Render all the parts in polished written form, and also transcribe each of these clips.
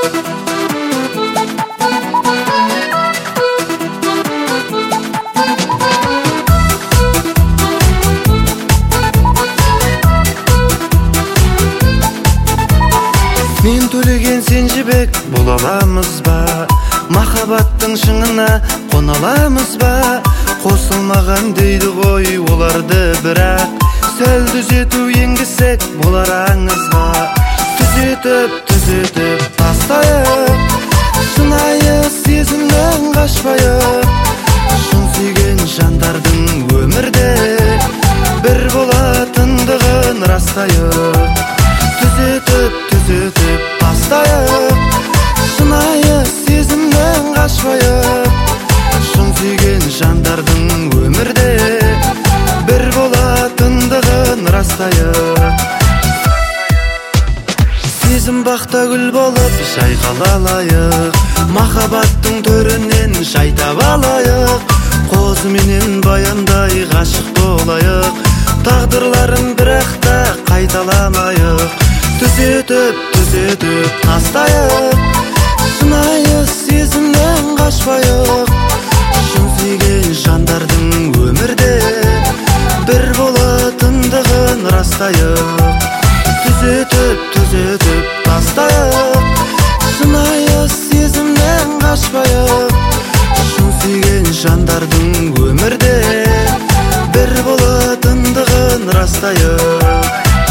Мен төлеген сен жібек бола аламыз ба? Махаббаттың шыңына қона аламыз ба? Қосылмаған дейді ғой оларды, бірақ сәл түзету енгізсек болар аңызға. Түзетіп тастайық, шынайы сезімнен қашпайық. Шын сүйген жандардың өмірде бір болатындығын растайық. Түзетіп тастайық, шынайы сезімнен қашпайық. Шын сүйген жандардың өмірде бір болатындығын растайық. Сезім бақта гүл болып жайқала алайық, махаббаттың төрінен жайта алайық. Қозы менен баяндай ғашық болайық, тағдырларын бірақта қайталамайық. Түзетіп тастайық, шынайы сезімнен қашпайық. Шын сүйген жандардың өмірде бір болатындығын растайық. Түзетіп тастайық, шынайы сезімнен қашпайық. Шын сүйген жандардың өмірде бір болатындығын растайық.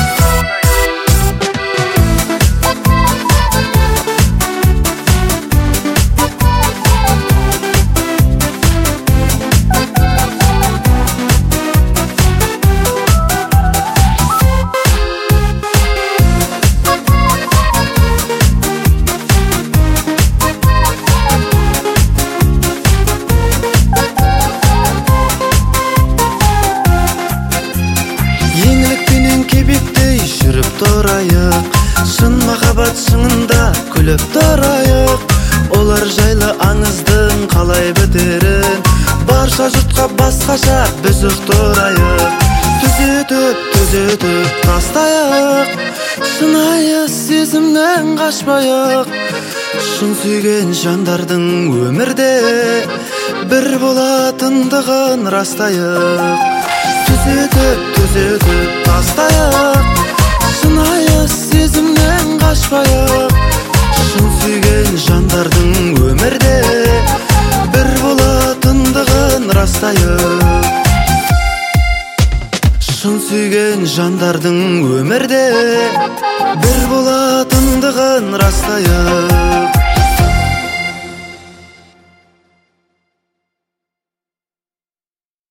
Жүріп тұрайық, шын махаббат шыңында күліп тұрайық. Олар жайлы аңыздың қалай бітерін барша жұртқа басқаша біз ұқтырайық. Түзетіп тастайық, шынайы сезімнен қашпайық. Шын сүйген жандардың өмірде бір болатындығын растайық. Түзетіп тастайық, шынайы сезімнен қашпайық. Шын сүйген жандардың өмірде бір болатындығын растайық. Шын сүйген жандардың өмірде бір болатындығын растайық.